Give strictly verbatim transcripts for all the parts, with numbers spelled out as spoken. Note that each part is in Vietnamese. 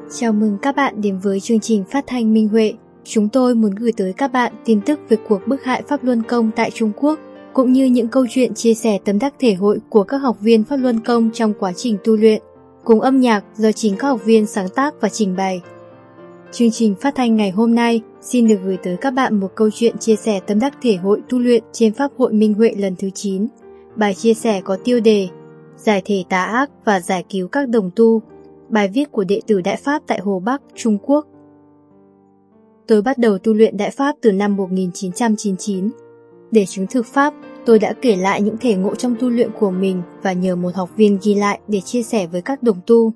Chào mừng các bạn đến với chương trình phát thanh Minh Huệ. Chúng tôi muốn gửi tới các bạn tin tức về cuộc bức hại Pháp Luân Công tại Trung Quốc, cũng như những câu chuyện chia sẻ tâm đắc thể hội của các học viên Pháp Luân Công trong quá trình tu luyện, cùng âm nhạc do chính các học viên sáng tác và trình bày. Chương trình phát thanh ngày hôm nay xin được gửi tới các bạn một câu chuyện chia sẻ tâm đắc thể hội tu luyện trên Pháp hội Minh Huệ lần thứ chín. Bài chia sẻ có tiêu đề Giải thể tà ác và giải cứu các đồng tu. Bài viết của đệ tử Đại Pháp tại Hồ Bắc, Trung Quốc. Tôi bắt đầu tu luyện Đại Pháp từ năm một nghìn chín trăm chín mươi chín. Để chứng thực Pháp, tôi đã kể lại những thể ngộ trong tu luyện của mình và nhờ một học viên ghi lại để chia sẻ với các đồng tu.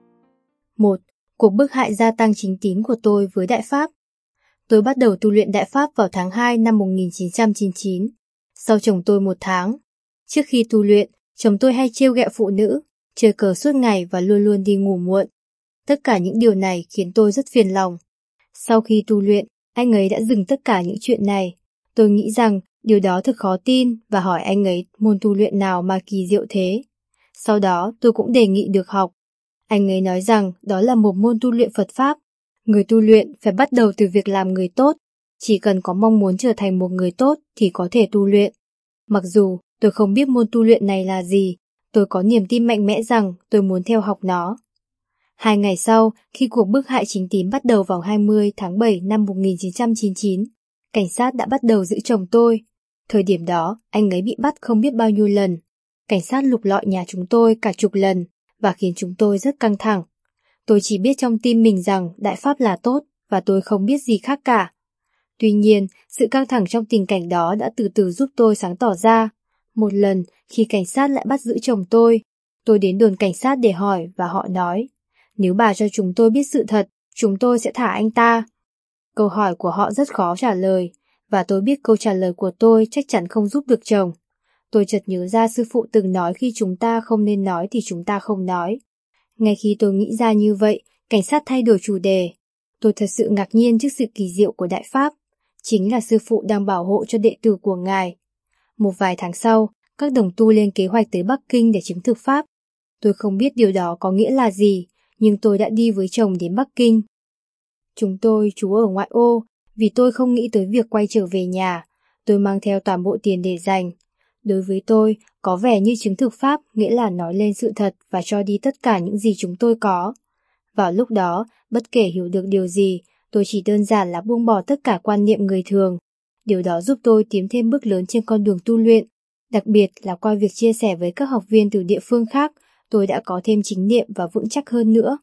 một. Cuộc bức hại gia tăng chính tín của tôi với Đại Pháp. Tôi bắt đầu tu luyện Đại Pháp vào tháng hai năm một nghìn chín trăm chín mươi chín, sau chồng tôi một tháng. Trước khi tu luyện, chồng tôi hay trêu ghẹo phụ nữ, chơi cờ suốt ngày và luôn luôn đi ngủ muộn. Tất cả những điều này khiến tôi rất phiền lòng. Sau khi tu luyện, anh ấy đã dừng tất cả những chuyện này. Tôi nghĩ rằng điều đó thật khó tin và hỏi anh ấy môn tu luyện nào mà kỳ diệu thế. Sau đó tôi cũng đề nghị được học. Anh ấy nói rằng đó là một môn tu luyện Phật Pháp. Người tu luyện phải bắt đầu từ việc làm người tốt. Chỉ cần có mong muốn trở thành một người tốt thì có thể tu luyện. Mặc dù tôi không biết môn tu luyện này là gì, tôi có niềm tin mạnh mẽ rằng tôi muốn theo học nó. Hai ngày sau, khi cuộc bức hại chính tín bắt đầu vào hai mươi tháng bảy năm một nghìn chín trăm chín mươi chín, cảnh sát đã bắt đầu giữ chồng tôi. Thời điểm đó, anh ấy bị bắt không biết bao nhiêu lần. Cảnh sát lục lọi nhà chúng tôi cả chục lần và khiến chúng tôi rất căng thẳng. Tôi chỉ biết trong tim mình rằng Đại Pháp là tốt và tôi không biết gì khác cả. Tuy nhiên, sự căng thẳng trong tình cảnh đó đã từ từ giúp tôi sáng tỏ ra. Một lần, khi cảnh sát lại bắt giữ chồng tôi, tôi đến đồn cảnh sát để hỏi và họ nói, nếu bà cho chúng tôi biết sự thật, chúng tôi sẽ thả anh ta. Câu hỏi của họ rất khó trả lời, và tôi biết câu trả lời của tôi chắc chắn không giúp được chồng. Tôi chợt nhớ ra sư phụ từng nói khi chúng ta không nên nói thì chúng ta không nói. Ngay khi tôi nghĩ ra như vậy, cảnh sát thay đổi chủ đề. Tôi thật sự ngạc nhiên trước sự kỳ diệu của Đại Pháp. Chính là sư phụ đang bảo hộ cho đệ tử của ngài. Một vài tháng sau, các đồng tu lên kế hoạch tới Bắc Kinh để chứng thực Pháp. Tôi không biết điều đó có nghĩa là gì, nhưng tôi đã đi với chồng đến Bắc Kinh. Chúng tôi trú ở ngoại ô, vì tôi không nghĩ tới việc quay trở về nhà. Tôi mang theo toàn bộ tiền để dành. Đối với tôi, có vẻ như chứng thực Pháp nghĩa là nói lên sự thật và cho đi tất cả những gì chúng tôi có. Vào lúc đó, bất kể hiểu được điều gì, tôi chỉ đơn giản là buông bỏ tất cả quan niệm người thường. Điều đó giúp tôi tiến thêm bước lớn trên con đường tu luyện. Đặc biệt là qua việc chia sẻ với các học viên từ địa phương khác, tôi đã có thêm chính niệm và vững chắc hơn nữa.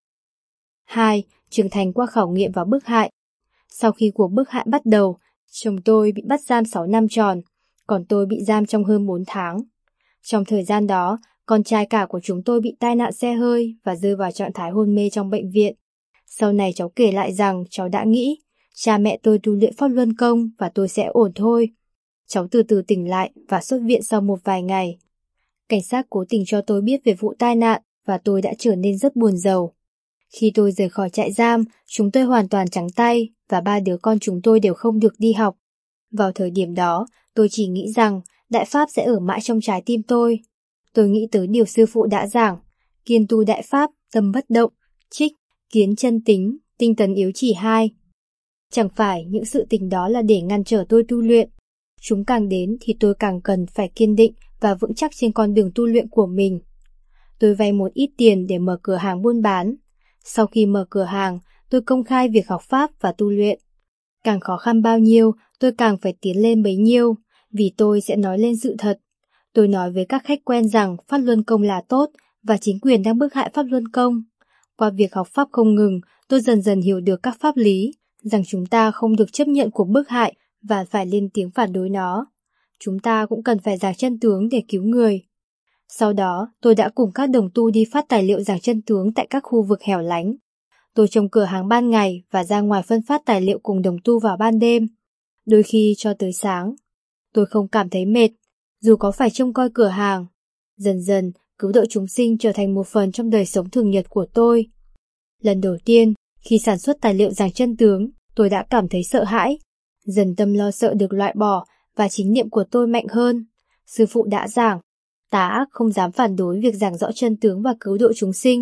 hai. Trưởng thành qua khảo nghiệm và bức hại. Sau khi cuộc bức hại bắt đầu, chồng tôi bị bắt giam sáu năm tròn, còn tôi bị giam trong hơn bốn tháng. Trong thời gian đó, con trai cả của chúng tôi bị tai nạn xe hơi và rơi vào trạng thái hôn mê trong bệnh viện. Sau này cháu kể lại rằng cháu đã nghĩ, cha mẹ tôi tu luyện Pháp Luân Công và tôi sẽ ổn thôi. Cháu từ từ tỉnh lại và xuất viện sau một vài ngày. Cảnh sát cố tình cho tôi biết về vụ tai nạn và tôi đã trở nên rất buồn rầu. Khi tôi rời khỏi trại giam, chúng tôi hoàn toàn trắng tay và ba đứa con chúng tôi đều không được đi học. Vào thời điểm đó, tôi chỉ nghĩ rằng Đại Pháp sẽ ở mãi trong trái tim tôi. Tôi nghĩ tới điều sư phụ đã giảng, kiên tu Đại Pháp, tâm bất động, trích, kiến chân tính, tinh tấn yếu chỉ hai. Chẳng phải những sự tình đó là để ngăn trở tôi tu luyện. Chúng càng đến thì tôi càng cần phải kiên định và vững chắc trên con đường tu luyện của mình. Tôi vay một ít tiền để mở cửa hàng buôn bán. Sau khi mở cửa hàng, tôi công khai việc học Pháp và tu luyện. Càng khó khăn bao nhiêu, tôi càng phải tiến lên bấy nhiêu, vì tôi sẽ nói lên sự thật. Tôi nói với các khách quen rằng Pháp Luân Công là tốt và chính quyền đang bức hại Pháp Luân Công. Qua việc học Pháp không ngừng, tôi dần dần hiểu được các pháp lý, rằng chúng ta không được chấp nhận cuộc bức hại và phải lên tiếng phản đối nó. Chúng ta cũng cần phải giảng chân tướng để cứu người. Sau đó, tôi đã cùng các đồng tu đi phát tài liệu giảng chân tướng tại các khu vực hẻo lánh. Tôi trông cửa hàng ban ngày và ra ngoài phân phát tài liệu cùng đồng tu vào ban đêm, đôi khi cho tới sáng. Tôi không cảm thấy mệt, dù có phải trông coi cửa hàng. Dần dần, cứu độ chúng sinh trở thành một phần trong đời sống thường nhật của tôi. Lần đầu tiên, khi sản xuất tài liệu giảng chân tướng, tôi đã cảm thấy sợ hãi. Dần tâm lo sợ được loại bỏ và chính niệm của tôi mạnh hơn. Sư phụ đã giảng, tà ác không dám phản đối việc giảng rõ chân tướng và cứu độ chúng sinh,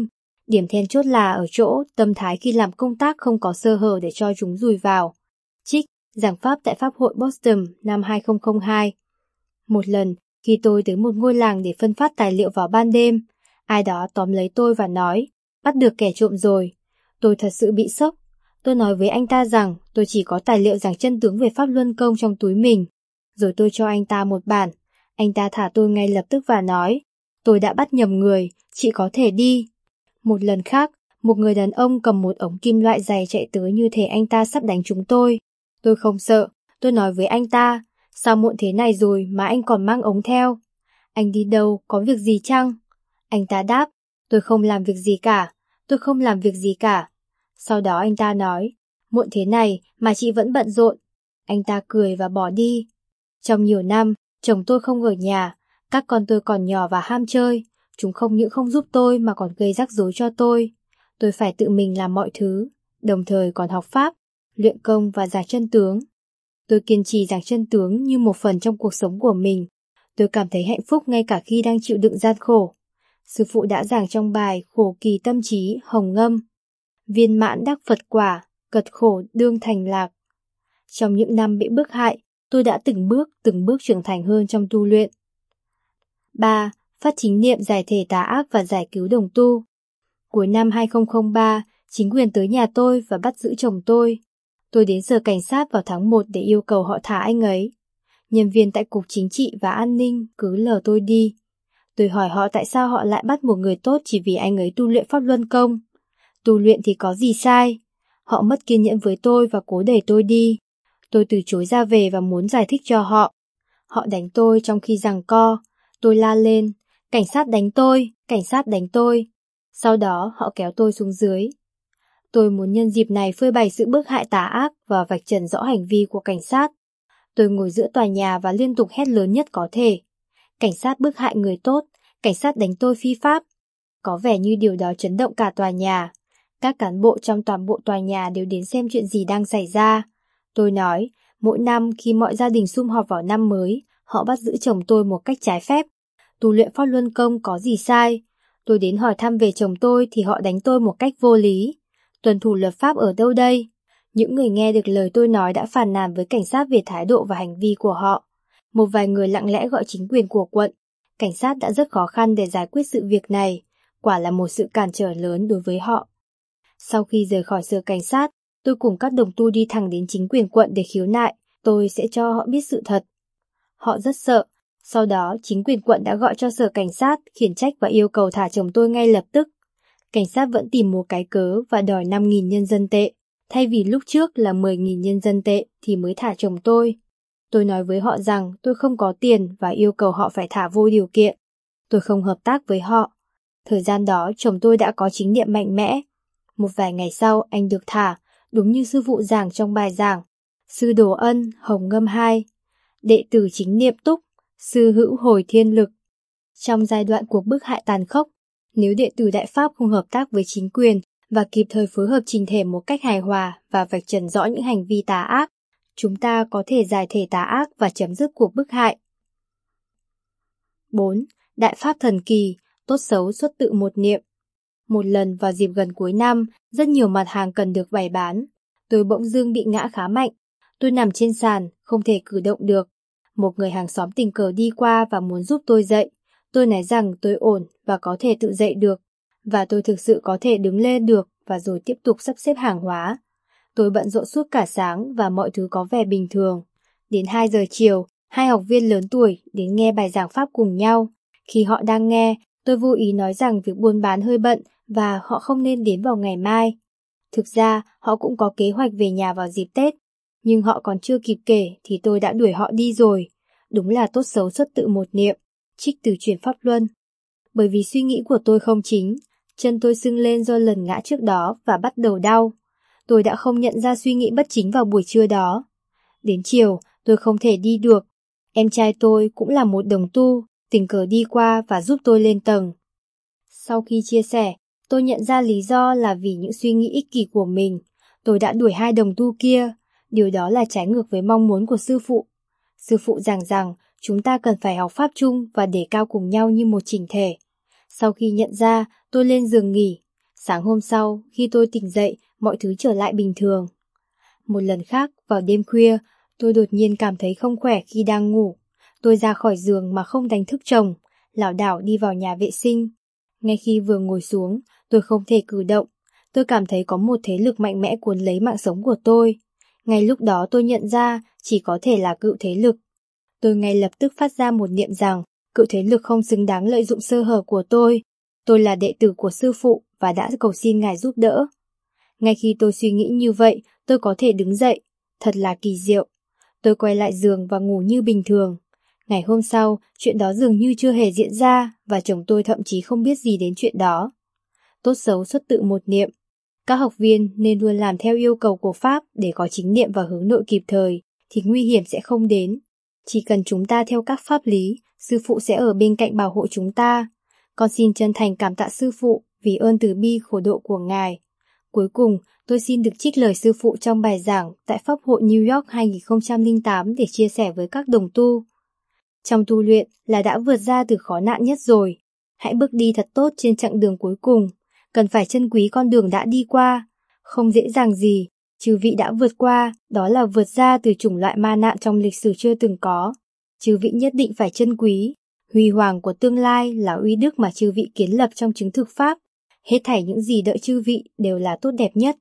Điểm then chốt là ở chỗ tâm thái khi làm công tác không có sơ hở để cho chúng dùi vào. Trích, giảng pháp tại Pháp hội Boston năm hai không không hai. Một lần, khi tôi tới một ngôi làng để phân phát tài liệu vào ban đêm, ai đó tóm lấy tôi và nói, bắt được kẻ trộm rồi. Tôi thật sự bị sốc. Tôi nói với anh ta rằng tôi chỉ có tài liệu giảng chân tướng về Pháp Luân Công trong túi mình. Rồi tôi cho anh ta một bản. Anh ta thả tôi ngay lập tức và nói, tôi đã bắt nhầm người, chị có thể đi. Một lần khác, một người đàn ông cầm một ống kim loại dày chạy tới như thể anh ta sắp đánh chúng tôi. Tôi không sợ, tôi nói với anh ta, sao muộn thế này rồi mà anh còn mang ống theo? Anh đi đâu, có việc gì chăng? Anh ta đáp, tôi không làm việc gì cả, tôi không làm việc gì cả. Sau đó anh ta nói, muộn thế này mà chị vẫn bận rộn. Anh ta cười và bỏ đi. Trong nhiều năm, chồng tôi không ở nhà, các con tôi còn nhỏ và ham chơi. Chúng không những không giúp tôi mà còn gây rắc rối cho tôi. Tôi phải tự mình làm mọi thứ, đồng thời còn học pháp, luyện công và giảng chân tướng. Tôi kiên trì giảng chân tướng như một phần trong cuộc sống của mình. Tôi cảm thấy hạnh phúc ngay cả khi đang chịu đựng gian khổ. Sư phụ đã giảng trong bài Khổ kỳ tâm trí, hồng ngâm. Viên mãn đắc Phật quả, cật khổ đương thành lạc. Trong những năm bị bức hại, tôi đã từng bước, từng bước trưởng thành hơn trong tu luyện. ba. Phát chính niệm giải thể tà ác và giải cứu đồng tu. Cuối năm hai không không ba, chính quyền tới nhà tôi và bắt giữ chồng tôi. Tôi đến sở cảnh sát vào tháng một để yêu cầu họ thả anh ấy. Nhân viên tại Cục Chính trị và An ninh cứ lờ tôi đi. Tôi hỏi họ tại sao họ lại bắt một người tốt chỉ vì anh ấy tu luyện Pháp Luân Công. Tu luyện thì có gì sai? Họ mất kiên nhẫn với tôi và cố đẩy tôi đi. Tôi từ chối ra về và muốn giải thích cho họ. Họ đánh tôi trong khi giằng co. Tôi la lên, cảnh sát đánh tôi, cảnh sát đánh tôi. Sau đó họ kéo tôi xuống dưới. Tôi muốn nhân dịp này phơi bày sự bức hại tà ác và vạch trần rõ hành vi của cảnh sát. Tôi ngồi giữa tòa nhà và liên tục hét lớn nhất có thể. Cảnh sát bức hại người tốt, cảnh sát đánh tôi phi pháp. Có vẻ như điều đó chấn động cả tòa nhà. Các cán bộ trong toàn bộ tòa nhà đều đến xem chuyện gì đang xảy ra. Tôi nói, mỗi năm khi mọi gia đình sum họp vào năm mới, họ bắt giữ chồng tôi một cách trái phép. Tu luyện Pháp Luân Công có gì sai? Tôi đến hỏi thăm về chồng tôi thì họ đánh tôi một cách vô lý. Tuân thủ luật pháp ở đâu đây? Những người nghe được lời tôi nói đã phàn nàn với cảnh sát về thái độ và hành vi của họ. Một vài người lặng lẽ gọi chính quyền của quận. Cảnh sát đã rất khó khăn để giải quyết sự việc này. Quả là một sự cản trở lớn đối với họ. Sau khi rời khỏi sở cảnh sát, tôi cùng các đồng tu đi thẳng đến chính quyền quận để khiếu nại. Tôi sẽ cho họ biết sự thật. Họ rất sợ. Sau đó, chính quyền quận đã gọi cho sở cảnh sát, khiển trách và yêu cầu thả chồng tôi ngay lập tức. Cảnh sát vẫn tìm một cái cớ và đòi năm nghìn nhân dân tệ. Thay vì lúc trước là mười nghìn nhân dân tệ thì mới thả chồng tôi. Tôi nói với họ rằng tôi không có tiền và yêu cầu họ phải thả vô điều kiện. Tôi không hợp tác với họ. Thời gian đó chồng tôi đã có chính niệm mạnh mẽ. Một vài ngày sau anh được thả, đúng như sư phụ giảng trong bài giảng. Sư Đồ Ân, Hồng Ngâm hai. Đệ tử chính niệm túc, sư hữu hồi thiên lực. Trong giai đoạn cuộc bức hại tàn khốc, nếu đệ tử Đại Pháp không hợp tác với chính quyền và kịp thời phối hợp trình thể một cách hài hòa và vạch trần rõ những hành vi tà ác, chúng ta có thể giải thể tà ác và chấm dứt cuộc bức hại. bốn. Đại Pháp thần kỳ, tốt xấu xuất tự một niệm. Một lần vào dịp gần cuối năm, rất nhiều mặt hàng cần được bày bán. Tôi bỗng dưng bị ngã khá mạnh. Tôi nằm trên sàn, không thể cử động được. Một người hàng xóm tình cờ đi qua và muốn giúp tôi dậy. Tôi nói rằng tôi ổn và có thể tự dậy được. Và tôi thực sự có thể đứng lên được và rồi tiếp tục sắp xếp hàng hóa. Tôi bận rộn suốt cả sáng và mọi thứ có vẻ bình thường. Đến hai giờ chiều, hai học viên lớn tuổi đến nghe bài giảng pháp cùng nhau. Khi họ đang nghe, tôi vô ý nói rằng việc buôn bán hơi bận và họ không nên đến vào ngày mai. Thực ra, họ cũng có kế hoạch về nhà vào dịp Tết. Nhưng họ còn chưa kịp kể thì tôi đã đuổi họ đi rồi. Đúng là tốt xấu xuất tự một niệm. Trích từ Chuyển Pháp Luân. Bởi vì suy nghĩ của tôi không chính, chân tôi sưng lên do lần ngã trước đó và bắt đầu đau. Tôi đã không nhận ra suy nghĩ bất chính vào buổi trưa đó. Đến chiều, tôi không thể đi được. Em trai tôi cũng là một đồng tu, tình cờ đi qua và giúp tôi lên tầng. Sau khi chia sẻ, tôi nhận ra lý do là vì những suy nghĩ ích kỷ của mình. Tôi đã đuổi hai đồng tu kia. Điều đó là trái ngược với mong muốn của sư phụ. Sư phụ giảng rằng chúng ta cần phải học pháp chung và đề cao cùng nhau như một chỉnh thể. Sau khi nhận ra, tôi lên giường nghỉ. Sáng hôm sau, khi tôi tỉnh dậy, mọi thứ trở lại bình thường. Một lần khác, vào đêm khuya, tôi đột nhiên cảm thấy không khỏe khi đang ngủ. Tôi ra khỏi giường mà không đánh thức chồng, lảo đảo đi vào nhà vệ sinh. Ngay khi vừa ngồi xuống, tôi không thể cử động. Tôi cảm thấy có một thế lực mạnh mẽ cuốn lấy mạng sống của tôi. Ngay lúc đó tôi nhận ra chỉ có thể là cựu thế lực. Tôi ngay lập tức phát ra một niệm rằng cựu thế lực không xứng đáng lợi dụng sơ hở của tôi. Tôi là đệ tử của sư phụ và đã cầu xin ngài giúp đỡ. Ngay khi tôi suy nghĩ như vậy, tôi có thể đứng dậy. Thật là kỳ diệu. Tôi quay lại giường và ngủ như bình thường. Ngày hôm sau, chuyện đó dường như chưa hề diễn ra và chồng tôi thậm chí không biết gì đến chuyện đó. Tốt xấu xuất tự một niệm. Các học viên nên luôn làm theo yêu cầu của Pháp để có chính niệm và hướng nội kịp thời, thì nguy hiểm sẽ không đến. Chỉ cần chúng ta theo các pháp lý, sư phụ sẽ ở bên cạnh bảo hộ chúng ta. Con xin chân thành cảm tạ sư phụ vì ơn từ bi khổ độ của ngài. Cuối cùng, tôi xin được trích lời sư phụ trong bài giảng tại Pháp hội New York hai nghìn không trăm lẻ tám để chia sẻ với các đồng tu. Trong tu luyện là đã vượt ra từ khó nạn nhất rồi. Hãy bước đi thật tốt trên chặng đường cuối cùng. Cần phải trân quý con đường đã đi qua. Không dễ dàng gì, chư vị đã vượt qua, đó là vượt ra từ chủng loại ma nạn trong lịch sử chưa từng có. Chư vị nhất định phải trân quý. Huy hoàng của tương lai là uy đức mà chư vị kiến lập trong chứng thực Pháp. Hết thảy những gì đợi chư vị đều là tốt đẹp nhất.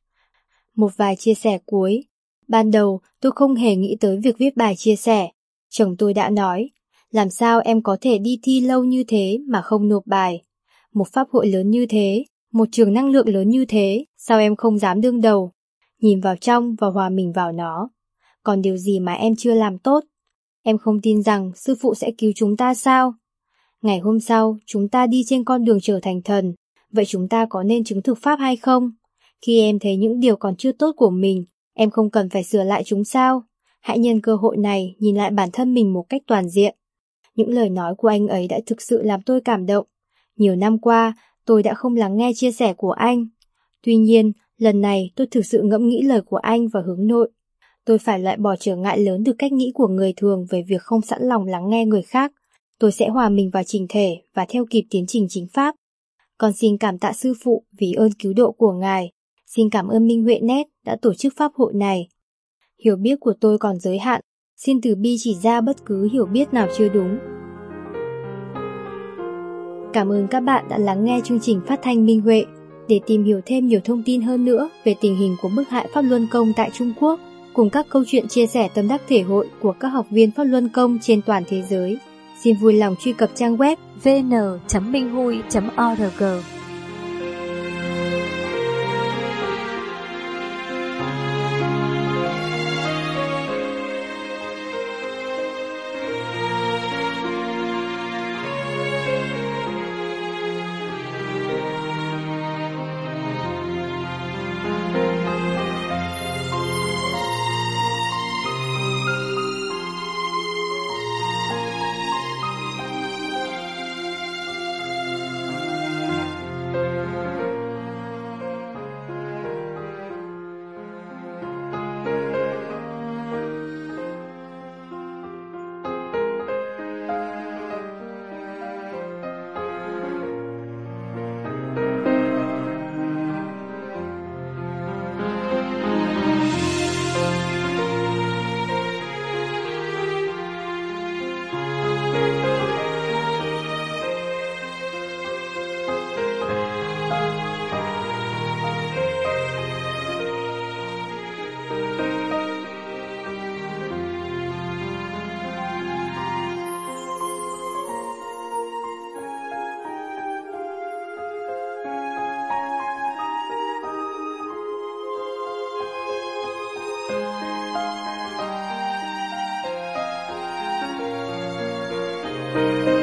Một vài chia sẻ cuối. Ban đầu, tôi không hề nghĩ tới việc viết bài chia sẻ. Chồng tôi đã nói, làm sao em có thể đi thi lâu như thế mà không nộp bài? Một pháp hội lớn như thế, một trường năng lượng lớn như thế, sao em không dám đương đầu? Nhìn vào trong và hòa mình vào nó. Còn điều gì mà em chưa làm tốt? Em không tin rằng sư phụ sẽ cứu chúng ta sao? Ngày hôm sau, chúng ta đi trên con đường trở thành thần. Vậy chúng ta có nên chứng thực Pháp hay không? Khi em thấy những điều còn chưa tốt của mình, em không cần phải sửa lại chúng sao? Hãy nhân cơ hội này nhìn lại bản thân mình một cách toàn diện. Những lời nói của anh ấy đã thực sự làm tôi cảm động. Nhiều năm qua, tôi đã không lắng nghe chia sẻ của anh. Tuy nhiên, lần này tôi thực sự ngẫm nghĩ lời của anh và hướng nội. Tôi phải loại bỏ trở ngại lớn từ cách nghĩ của người thường về việc không sẵn lòng lắng nghe người khác. Tôi sẽ hòa mình vào trình thể và theo kịp tiến trình chính Pháp. Con xin cảm tạ sư phụ vì ơn cứu độ của ngài. Xin cảm ơn Minh Huệ Net đã tổ chức pháp hội này. Hiểu biết của tôi còn giới hạn. Xin từ bi chỉ ra bất cứ hiểu biết nào chưa đúng. Cảm ơn các bạn đã lắng nghe chương trình phát thanh Minh Huệ. Để tìm hiểu thêm nhiều thông tin hơn nữa về tình hình của bức hại Pháp Luân Công tại Trung Quốc, cùng các câu chuyện chia sẻ tâm đắc thể hội của các học viên Pháp Luân Công trên toàn thế giới, xin vui lòng truy cập trang web vê en chấm minh hui chấm org. Thank you.